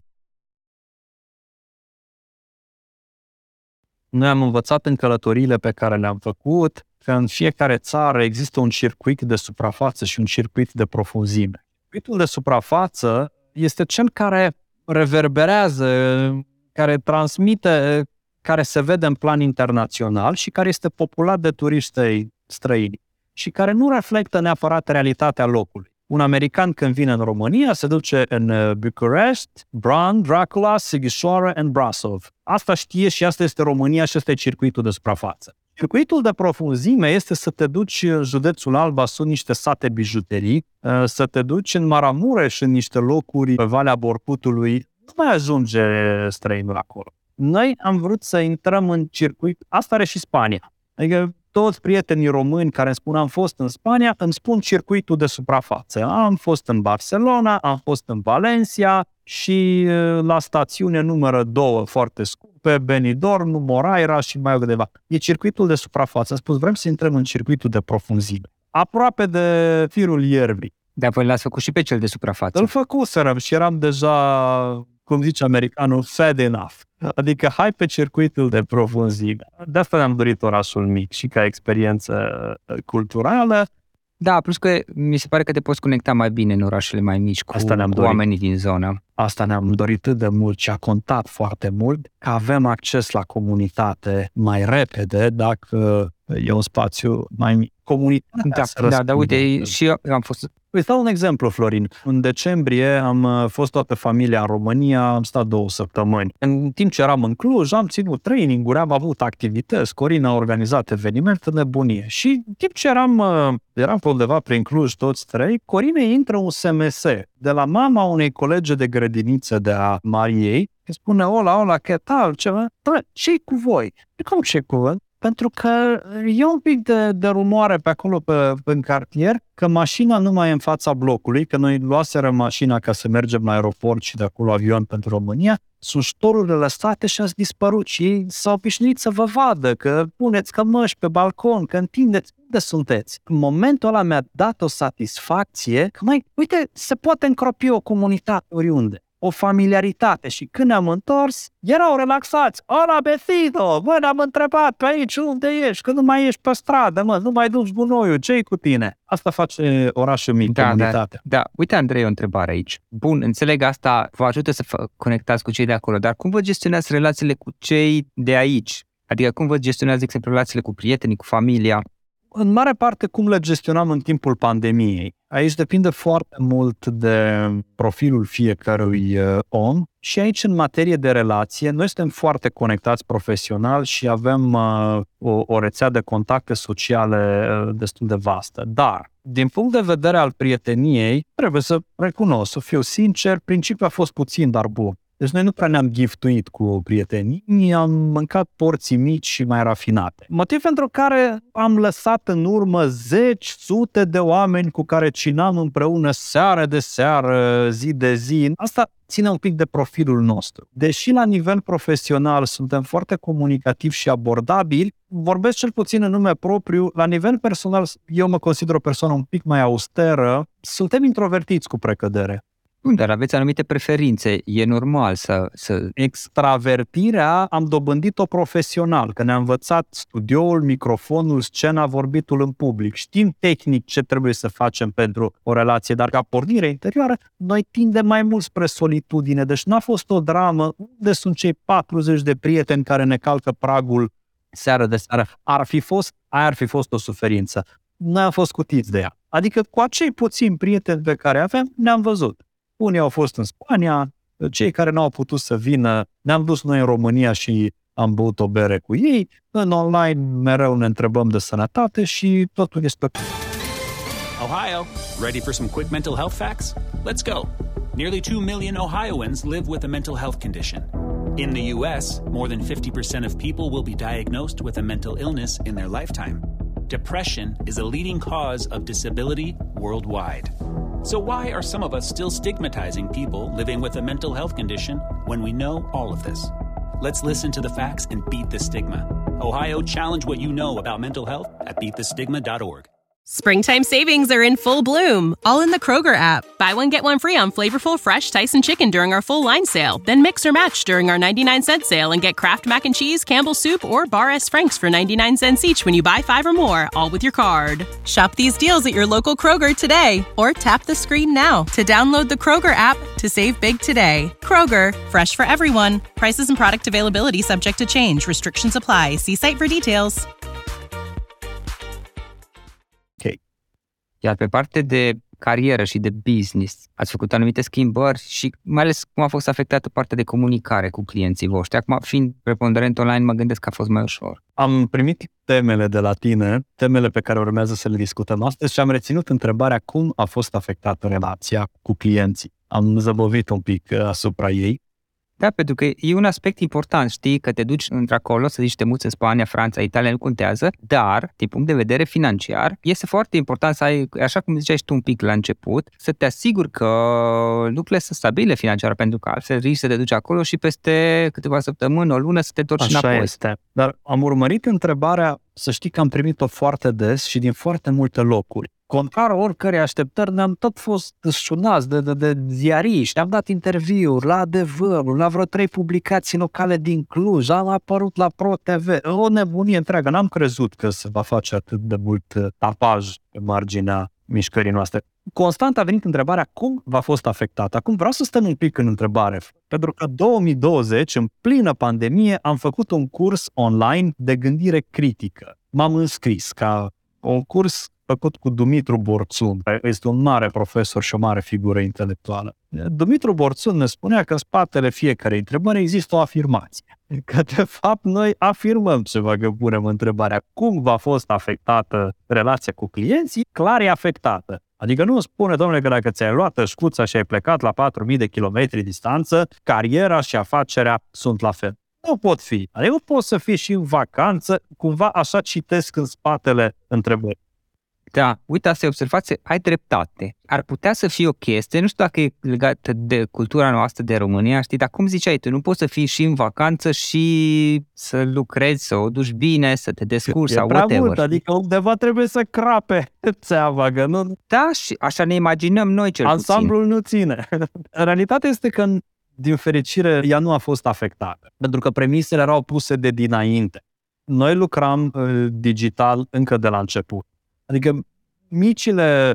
Noi am învățat în călătoriile pe care le-am făcut că în fiecare țară există un circuit de suprafață și un circuit de profunzime. Circuitul de suprafață este cel care reverberează, care transmite, care se vede în plan internațional și care este populat de turiști străini și care nu reflectă neapărat realitatea locului. Un american când vine în România se duce în București, Bran, Dracula, Sighișoara și Brasov. Asta știe și asta este România și asta e circuitul de suprafață. Circuitul de profunzime este să te duci în județul Alba, sunt niște sate bijuterii, să te duci în Maramureș, în niște locuri pe Valea Borcutului, nu mai ajunge străinul acolo. Noi am vrut să intrăm în circuit, asta are și Spania. Adică toți prietenii români care îmi spun am fost în Spania, îmi spun circuitul de suprafață. Am fost în Barcelona, am fost în Valencia și la stațiune numără 2 foarte scumpe, Benidorm, Moraira și mai câteva. E circuitul de suprafață. Am spus, vrem să intrăm în circuitul de profunzime. Aproape de firul ierbii. Dar voi l-ați făcut și pe cel de suprafață. Îl făcuserăm și eram deja, cum zice americanul, fed enough. Adică hai pe circuitul de profunzime. De asta ne-am dorit orașul mic și ca experiență culturală. Da, plus că mi se pare că te poți conecta mai bine în orașele mai mici cu oamenii din zonă. Asta ne-am dorit de mult și a contat foarte mult că avem acces la comunitate mai repede dacă e un spațiu mai mic. Comunitatea da, uite, și eu am fost... Îți dau un exemplu, Florin. În decembrie am fost toată familia în România, am stat 2 săptămâni. În timp ce eram în Cluj, am ținut training-uri, am avut activități, Corina a organizat evenimente, nebunie. Și în timp ce eram pe undeva prin Cluj toți 3, Corina intră un SMS de la mama unei colege de grădiniță de a Mariei, că spune, ola, ce tal, ceva? Ce-i cu voi? Cum ce cu voi? Pentru că e un pic de rumoare pe acolo, în cartier, că mașina nu mai e în fața blocului, că noi luaserăm mașina ca să mergem la aeroport și de acolo avion pentru România, sunt ștorurile lăsate și ați dispărut și ei s-au obișnuit să vă vadă, că puneți cămăși pe balcon, că întindeți, unde sunteți? În momentul ăla mi-a dat o satisfacție că, uite, se poate încropi o comunitate oriunde. O familiaritate și când ne-am întors, erau relaxați. Hola, besito! Bă, ne-am întrebat pe aici unde ești, că nu mai ești pe stradă, nu mai duci gunoiul, ce-i cu tine? Asta face orașul mic, comunitatea. Da. Uite, Andrei, o întrebare aici. Bun, înțeleg asta, vă ajută să conectați cu cei de acolo, dar cum vă gestionați relațiile cu cei de aici? Adică cum vă gestionați, de exemplu, relațiile cu prietenii, cu familia? În mare parte, cum le gestionam în timpul pandemiei. Aici depinde foarte mult de profilul fiecărui om și aici, în materie de relație, noi suntem foarte conectați profesional și avem o rețea de contacte sociale destul de vastă. Dar, din punct de vedere al prieteniei, trebuie să recunosc, să fiu sincer, principiul a fost puțin, dar bun. Deci noi nu prea ne-am giftuit cu prietenii, am mâncat porții mici și mai rafinate. Motiv pentru care am lăsat în urmă sute de oameni cu care cinam împreună seară de seară, zi de zi. Asta ține un pic de profilul nostru. Deși la nivel profesional suntem foarte comunicativi și abordabili, vorbesc cel puțin în nume propriu, la nivel personal eu mă consider o persoană un pic mai austeră, suntem introvertiți cu precădere. Dar aveți anumite preferințe, e normal să... Extravertirea am dobândit-o profesional, că ne-a învățat studioul, microfonul, scena, vorbitul în public. Știm tehnic ce trebuie să facem pentru o relație, dar ca pornire interioară, noi tindem mai mult spre solitudine. Deci n-a fost o dramă. Unde sunt cei 40 de prieteni care ne calcă pragul seară de seară? Ar fi fost o suferință. Noi am fost scutiți de ea. Adică cu acei puțini prieteni pe care avem, ne-am văzut. Unii au fost în Spania, cei care n-au putut să vină, ne-am dus noi în România și am băut o bere cu ei. În online mereu ne întrebăm de sănătate și totul este pe... Ohio, ready for some quick mental health facts? Let's go. Nearly 2 million Ohioans live with a mental health condition. In the US, more than 50% of people will be diagnosed with a mental illness in their lifetime. Depression is a leading cause of disability worldwide. So why are some of us still stigmatizing people living with a mental health condition when we know all of this? Let's listen to the facts and beat the stigma. Ohio, challenge what you know about mental health at beatthestigma.org. Springtime savings are in full bloom, all in the Kroger app. Buy one, get one free on flavorful, fresh Tyson chicken during our full line sale. Then mix or match during our 99-cent sale and get Kraft Mac and Cheese, Campbell's Soup, or Bar S. Frank's for 99 cents each when you buy 5 or more, all with your card. Shop these deals at your local Kroger today, or tap the screen now to download the Kroger app to save big today. Kroger, fresh for everyone. Prices and product availability subject to change. Restrictions apply. See site for details. Iar pe parte de carieră și de business, ați făcut anumite schimbări și mai ales cum a fost afectată partea de comunicare cu clienții voștri. Acum, fiind preponderent online, mă gândesc că a fost mai ușor. Am primit temele de la tine, temele pe care urmează să le discutăm astăzi și am reținut întrebarea cum a fost afectată relația cu clienții. Am zăbovit un pic asupra ei. Da, pentru că e un aspect important, știi, că te duci într-acolo, să zici te muți în Spania, Franța, Italia, nu contează, dar, din punct de vedere financiar, este foarte important să ai, așa cum ziceai și tu un pic la început, să te asiguri că lucrurile sunt stabile financiar, pentru că altfel risci să te duci acolo și peste câteva săptămâni, o lună să te întorci înapoi. Așa este. Dar am urmărit întrebarea, să știi că am primit-o foarte des și din foarte multe locuri. Contrar oricărei așteptări, ne-am tot fost sunați de ziariști, ne-am dat interviuri la Adevărul, la vreo 3 publicații locale din Cluj, am apărut la Pro TV, o nebunie întreagă. N-am crezut că se va face atât de mult tapaj pe marginea mișcării noastre. Constant a venit întrebarea cum v-a fost afectată. Acum vreau să stăm un pic în întrebare, pentru că 2020, în plină pandemie, am făcut un curs online de gândire critică. M-am înscris ca un curs făcut cu Dumitru Borțun, care este un mare profesor și o mare figură intelectuală. Dumitru Borțun ne spunea că în spatele fiecarei întrebări există o afirmație. Că de fapt noi afirmăm ceva, că punem întrebarea cum v-a fost afectată relația cu clienții, clar e afectată. Adică nu spune, domnule, că dacă ți-ai luat șcuța și ai plecat la 4.000 de kilometri distanță, cariera și afacerea sunt la fel. Nu pot fi. Adică nu pot să fii și în vacanță, cumva așa citesc în spatele întrebării. Da, uite, asta e observație, ai dreptate. Ar putea să fie o chestie, nu știu dacă e legată de cultura noastră de România, știi, dar cum ziceai tu, nu poți să fii și în vacanță și să lucrezi, să o duci bine, să te descurci sau whatever. E prea mult, adică undeva trebuie să crape țeava, că nu... Da, și așa ne imaginăm noi cel puțin. Ansamblul nu ține. Realitatea este că, din fericire, ea nu a fost afectată, pentru că premisele erau puse de dinainte. Noi lucram digital încă de la început. Adică micile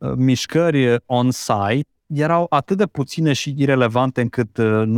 mișcări on-site erau atât de puține și irelevante încât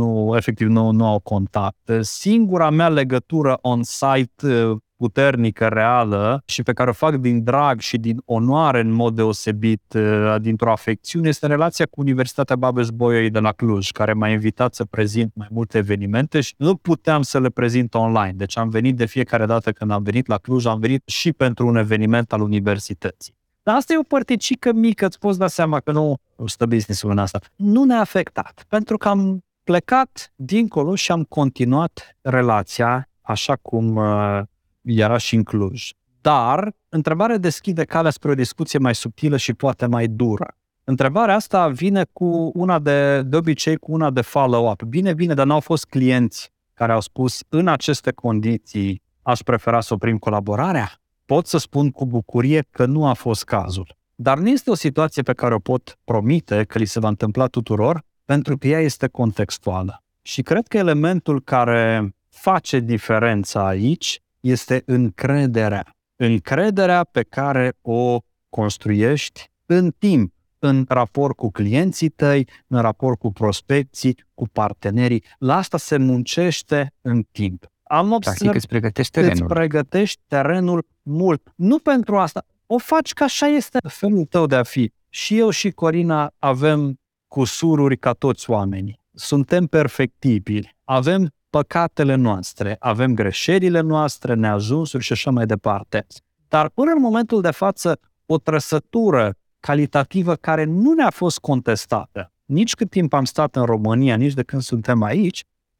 nu au contat. Singura mea legătură on-site puternică, reală și pe care o fac din drag și din onoare în mod deosebit, dintr-o afecțiune, este relația cu Universitatea Babeș-Bolyai de la Cluj, care m-a invitat să prezint mai multe evenimente și nu puteam să le prezint online. Deci am venit de fiecare dată când am venit la Cluj, am venit și pentru un eveniment al universității. Dar asta e o părticică mică, îți poți da seama că nu stă business-ul în asta. Nu ne-a afectat, pentru că am plecat dincolo și am continuat relația așa cum era și în Cluj. Dar întrebarea deschide calea spre o discuție mai subtilă și poate mai dură. Întrebarea asta vine cu una de obicei cu una de follow-up. Bine, dar n-au fost clienți care au spus în aceste condiții aș prefera să oprim colaborarea? Pot să spun cu bucurie că nu a fost cazul. Dar nu este o situație pe care o pot promite că li se va întâmpla tuturor, pentru că ea este contextuală. Și cred că elementul care face diferența aici este încrederea. Încrederea pe care o construiești în timp, în raport cu clienții tăi, în raport cu prospecții, cu partenerii. La asta se muncește în timp. Practic îți pregătești terenul. Îți pregătești terenul mult. Nu pentru asta. O faci că așa este felul tău de a fi. Și eu și Corina avem cusururi ca toți oamenii. Suntem perfectibili. Avem păcatele noastre, avem greșelile noastre, neajunsuri și așa mai departe. Dar până în momentul de față, o trăsătură calitativă care nu ne-a fost contestată, nici cât timp am stat în România, nici de când suntem aici,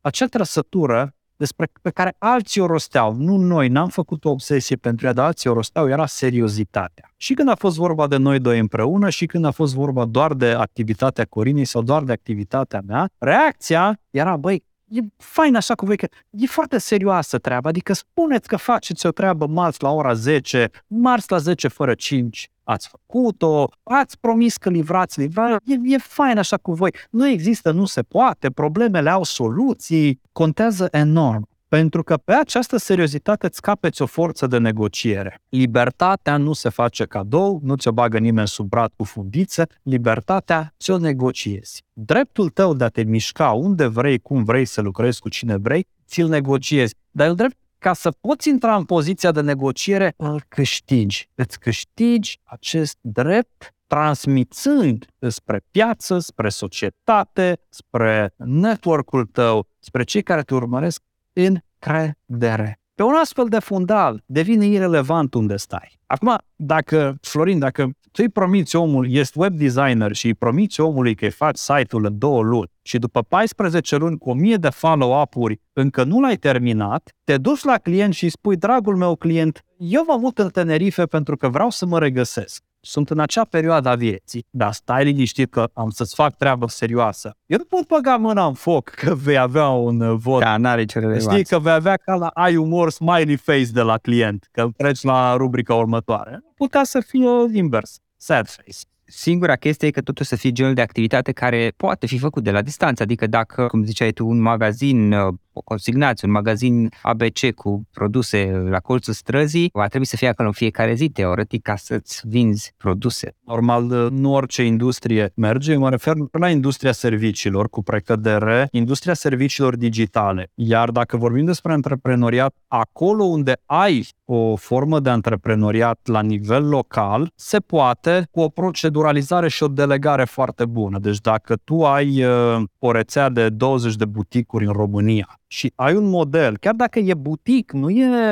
acea trăsătură pe care alții o rosteau, nu noi, n-am făcut o obsesie pentru ea, dar alții o rosteau, era seriozitatea. Și când a fost vorba de noi doi împreună și când a fost vorba doar de activitatea Corinei sau doar de activitatea mea, reacția era, băi, e fain așa cu voi, că e foarte serioasă treaba, adică spuneți că faceți o treabă marți la ora 10, marți la 10 fără 5, ați făcut-o, ați promis că livrați, e fain așa cu voi. Nu există, nu se poate, problemele au soluții, contează enorm. Pentru că pe această seriozitate îți capeți o forță de negociere. Libertatea nu se face cadou, nu ți-o bagă nimeni sub brad cu fundițe, libertatea ți-o negociezi. Dreptul tău de a te mișca unde vrei, cum vrei, să lucrezi cu cine vrei, ți-l negociezi. Dar el drept ca să poți intra în poziția de negociere, îl câștigi. Îți câștigi acest drept transmițând spre piață, spre societate, spre network-ul tău, spre cei care te urmăresc, încredere. Pe un astfel de fundal devine irelevant unde stai. Acum, Florin, dacă tu îi promiți omul, ești web designer și îi promiți omului că îi faci site-ul în 2 luni și după 14 luni cu 1000 de follow-up-uri încă nu l-ai terminat, te duci la client și îi spui, dragul meu client, eu mă mut în Tenerife pentru că vreau să mă regăsesc. Sunt în acea perioadă a vieții, dar stai liniștit că am să-ți fac treabă serioasă. Eu nu pot băga mâna în foc că vei avea un vot. Da, n-are ce relevanță. Știi că vei avea ca la ai umor smiley face de la client, că treci la rubrica următoare. Putea să fie invers, sad face. Singura chestie e că totul să fie genul de activitate care poate fi făcut de la distanță. Adică dacă, cum ziceai tu, un magazin, o consignație, un magazin ABC cu produse la colțul străzii, va trebui să fie acolo în fiecare zi, teoretic, ca să-ți vinzi produse. Normal, nu orice industrie merge, mă refer la industria serviciilor, cu precădere, industria serviciilor digitale. Iar dacă vorbim despre antreprenoriat, acolo unde ai o formă de antreprenoriat la nivel local, se poate cu o proceduralizare și o delegare foarte bună. Deci dacă tu ai o rețea de 20 de buticuri în România și ai un model, chiar dacă e butic, nu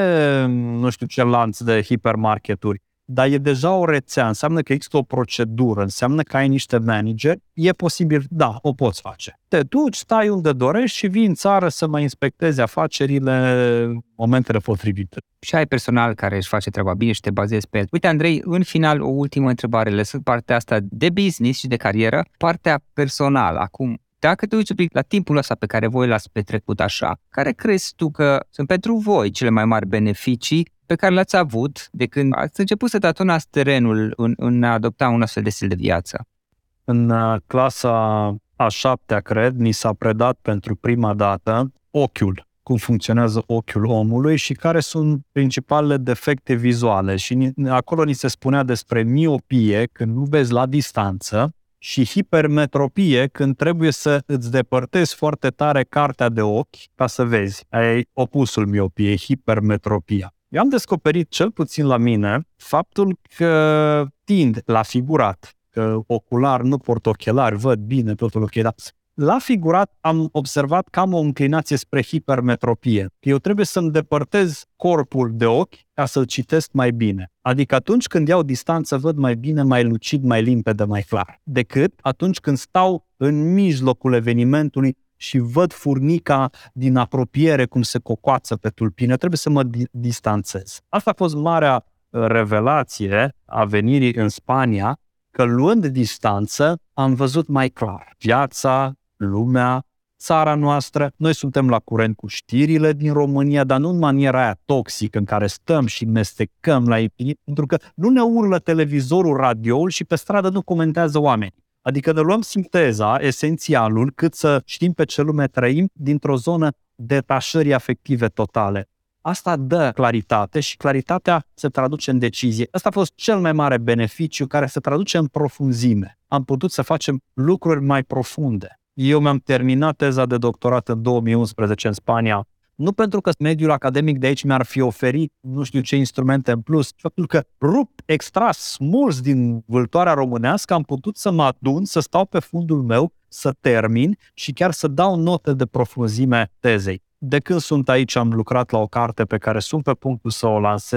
e nu știu ce lanț de hipermarketuri, dar e deja o rețea, înseamnă că există o procedură, înseamnă că ai niște manageri, e posibil, da, o poți face. Te duci, stai unde dorești și vii în țară să mai inspectezi afacerile în momentele potrivite. Și ai personal care își face treaba bine și te bazezi pe el. Uite, Andrei, în final, o ultimă întrebare. Lăsând partea asta de business și de carieră, partea personală. Acum, dacă te uiți un pic la timpul ăsta pe care voi l-ați petrecut așa, care crezi tu că sunt pentru voi cele mai mari beneficii pe care le-ați avut de când ați început să tatonați terenul în a adopta un astfel de stil de viață? În clasa a 7-a, cred, ni s-a predat pentru prima dată ochiul, cum funcționează ochiul omului și care sunt principalele defecte vizuale. Și acolo ni se spunea despre miopie, când nu vezi la distanță, și hipermetropie, când trebuie să îți depărtezi foarte tare cartea de ochi ca să vezi. Aia e opusul miopiei, hipermetropia. Eu am descoperit, cel puțin la mine, faptul că tind la figurat, că ocular, nu port ochelari, văd bine, totul ok, dar la figurat am observat că am o înclinație spre hipermetropie. Eu trebuie să-mi depărtez corpul de ochi ca să-l citesc mai bine. Adică atunci când iau distanță văd mai bine, mai lucid, mai limpede, mai clar. Decât atunci când stau în mijlocul evenimentului și văd furnica din apropiere cum se cocoață pe tulpină, trebuie să mă distanțez. Asta a fost marea revelație a venirii în Spania, că luând distanță am văzut mai clar viața, lumea, țara noastră. Noi suntem la curent cu știrile din România, dar nu în maniera aia toxică în care stăm și mestecăm la infinit, pentru că nu ne urlă televizorul, radioul și pe stradă nu comentează oameni. Adică ne luăm sinteza, esențialul, cât să știm pe ce lume trăim dintr-o zonă detașării afective totale. Asta dă claritate și claritatea se traduce în decizie. Asta a fost cel mai mare beneficiu care se traduce în profunzime. Am putut să facem lucruri mai profunde. Eu mi-am terminat teza de doctorat în 2011 în Spania, nu pentru că mediul academic de aici mi-ar fi oferit nu știu ce instrumente în plus, faptul că extras, smuls din vâltoarea românească, am putut să mă adun, să stau pe fundul meu, să termin și chiar să dau note de profunzime tezei. De când sunt aici am lucrat la o carte pe care sunt pe punctul să o lansez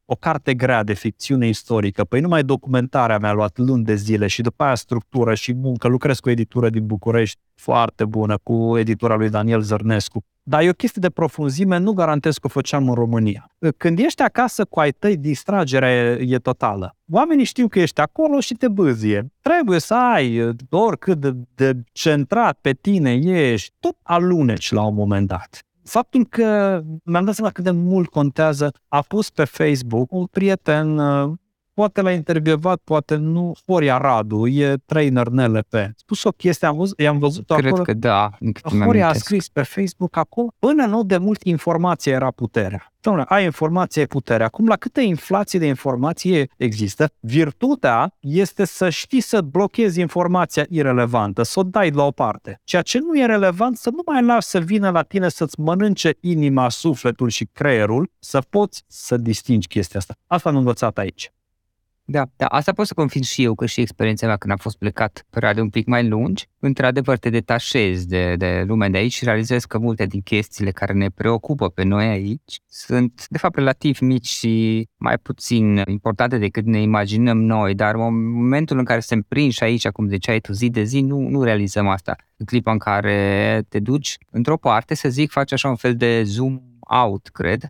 o carte grea de ficțiune istorică, păi numai documentarea mi-a luat luni de zile și după aia structură și muncă, lucrez cu o editură din București foarte bună, cu editura lui Daniel Zărnescu. Dar e o chestie de profunzime, nu garantez că o făceam în România. Când ești acasă cu ai tăi, distragerea e totală. Oamenii știu că ești acolo și te bâzie. Trebuie să ai, oricât de centrat pe tine ești, tot aluneci la un moment dat. Faptul că mi-am dat seama cât de mult contează, a pus pe Facebook un prieten, poate l-a intervievat, poate nu, Horia Radu, e trainer NLP. A spus o chestie, i-am văzut acolo. Cred că da. Horia a scris pe Facebook acolo, până nu de mult informația era puterea. Dom'le, ai informație, e putere. Acum, la câtă inflație de informație există, virtutea este să știi să blochezi informația irelevantă, să o dai la o parte. Ceea ce nu e relevant, să nu mai lași să vină la tine să-ți mănânce inima, sufletul și creierul, să poți să distingi chestia asta. Asta am învățat aici. Da, asta pot să confirm și eu, că și experiența mea când am fost plecat perioade un pic mai lungi, într-adevăr te detașezi de lumea de aici și realizezi că multe din chestiile care ne preocupă pe noi aici sunt de fapt relativ mici și mai puțin importante decât ne imaginăm noi, dar în momentul în care suntem prinși aici, cum ziceai tu, zi de zi, nu realizăm asta. În clipa în care te duci într-o parte, să zic, faci așa un fel de zoom out, cred,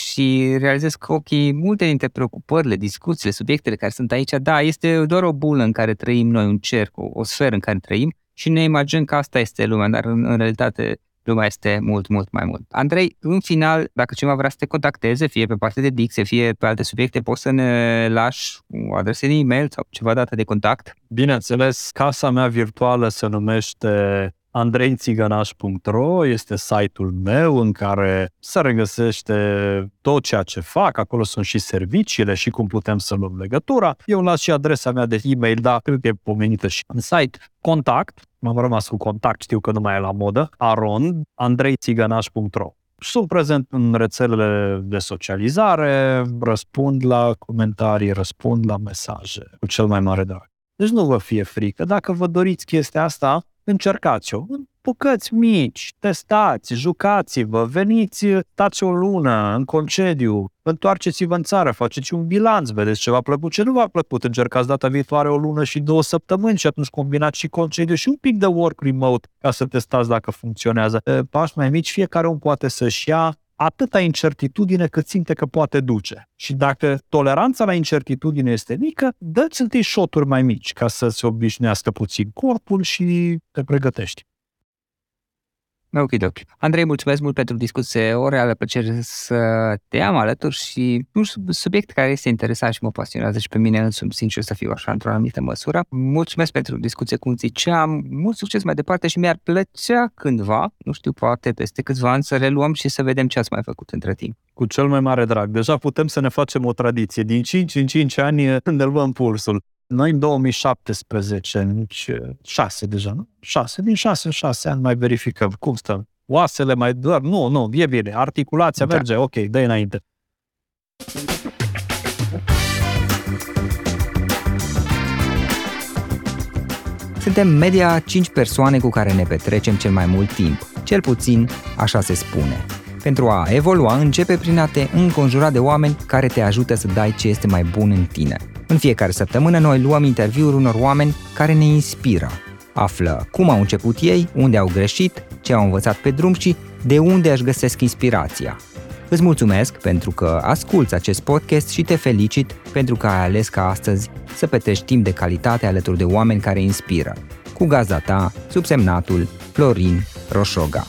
și realizez că multe dintre preocupările, discuțiile, subiectele care sunt aici, da, este doar o bulă în care trăim noi, un cerc, o sferă în care trăim și ne imaginăm că asta este lumea, dar în realitate lumea este mult, mult mai mult. Andrei, în final, dacă cineva vrea să te contacteze, fie pe partea de dicție, fie pe alte subiecte, poți să ne lași o adresă de e-mail sau ceva dată de contact? Bineînțeles, casa mea virtuală se numește andreițigănaș.ro, este site-ul meu în care se regăsește tot ceea ce fac, acolo sunt și serviciile și cum putem să luăm legătura. Eu las și adresa mea de e-mail, dar cred că e pomenită și în site. Contact, m-am rămas cu contact, știu că nu mai e la modă, andreițigănaș.ro. Sunt prezent în rețelele de socializare, răspund la comentarii, răspund la mesaje cu cel mai mare drag. Deci nu vă fie frică, dacă vă doriți chestia asta, încercați-o în bucăți mici, testați, jucați-vă, veniți, stați o lună în concediu, întoarceți-vă în țară, faceți un bilanț, vedeți ce v-a plăcut, ce nu v-a plăcut, încercați data viitoare o lună și 2 săptămâni și atunci combinați și concediu și un pic de work remote ca să testați dacă funcționează. Pași mai mici, fiecare om poate să-și ia atâta incertitudine cât simte că poate duce. Și dacă toleranța la incertitudine este mică, dă-ți întâi shot-uri mai mici ca să se obișnuiască puțin corpul și te pregătești. Ok. Andrei, mulțumesc mult pentru discuție, o reală plăcere să te am alături și un subiect care este interesant și mă pasionează și pe mine însumi, sincer să fiu așa, într-o anumită măsură. Mulțumesc pentru discuție, cum ziceam, mult succes mai departe și mi-ar plăcea cândva, nu știu, poate peste câțiva ani, să reluăm și să vedem ce ați mai făcut între timp. Cu cel mai mare drag. Deja putem să ne facem o tradiție. Din 5 în 5 ani ne luăm pulsul. Noi în 2017, 6 deja, nu? 6 din 6 în 6 ani mai verificăm. Cum stăm? Oasele mai doar? Nu, e bine. Articulația merge, ok, dă-i înainte. Suntem media 5 persoane cu care ne petrecem cel mai mult timp. Cel puțin, așa se spune. Pentru a evolua, începe prin a te înconjura de oameni care te ajută să dai ce este mai bun în tine. În fiecare săptămână noi luăm interviuri unor oameni care ne inspiră. Află cum au început ei, unde au greșit, ce au învățat pe drum și de unde își găsesc inspirația. Îți mulțumesc pentru că asculți acest podcast și te felicit pentru că ai ales ca astăzi să petrești timp de calitate alături de oameni care inspiră. Cu gazda ta, subsemnatul Florin Roșoga.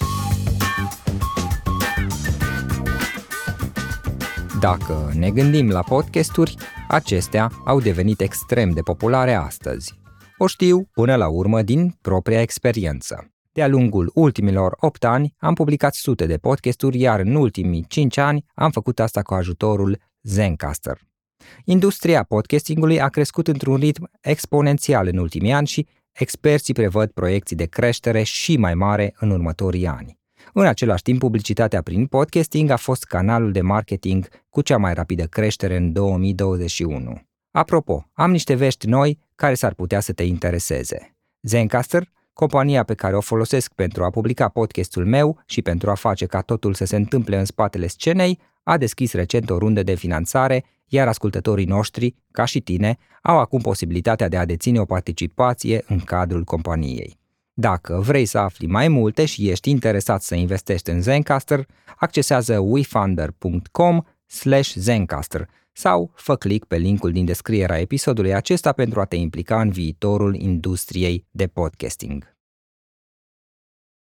Dacă ne gândim la podcasturi, acestea au devenit extrem de populare astăzi. O știu până la urmă din propria experiență. De-a lungul ultimilor 8 ani am publicat sute de podcasturi, iar în ultimii 5 ani am făcut asta cu ajutorul Zencastr. Industria podcastingului a crescut într-un ritm exponențial în ultimii ani și experții prevăd proiecții de creștere și mai mare în următorii ani. În același timp, publicitatea prin podcasting a fost canalul de marketing cu cea mai rapidă creștere în 2021. Apropo, am niște vești noi care s-ar putea să te intereseze. Zencastr compania pe care o folosesc pentru a publica podcastul meu și pentru a face ca totul să se întâmple în spatele scenei, a deschis recent o rundă de finanțare, iar ascultătorii noștri, ca și tine, au acum posibilitatea de a deține o participație în cadrul companiei. Dacă vrei să afli mai multe și ești interesat să investești în Zencastr, accesează wefunder.com/Zencastr sau fă click pe linkul din descrierea episodului acesta pentru a te implica în viitorul industriei de podcasting.